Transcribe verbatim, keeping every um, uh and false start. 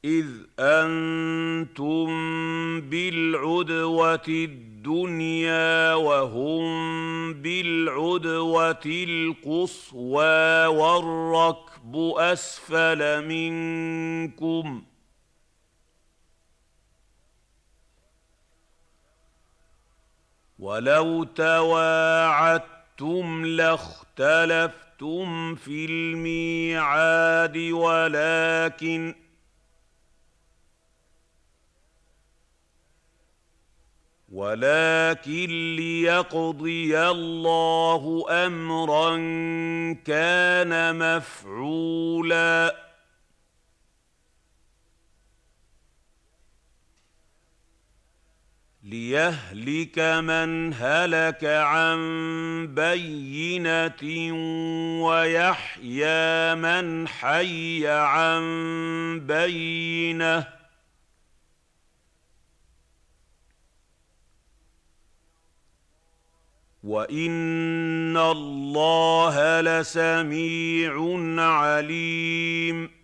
إذ أنتم بالعدوة الدنيا وهم بالعدوة القصوى والركب أسفل منكم ولو تواعدتم لاختلفتم في الميعاد ولكن ولكن ليقضي الله أمرا كان مفعولا ليهلك من هلك عن بينة ويحيى من حي عن بينة وإن الله لسميع عليم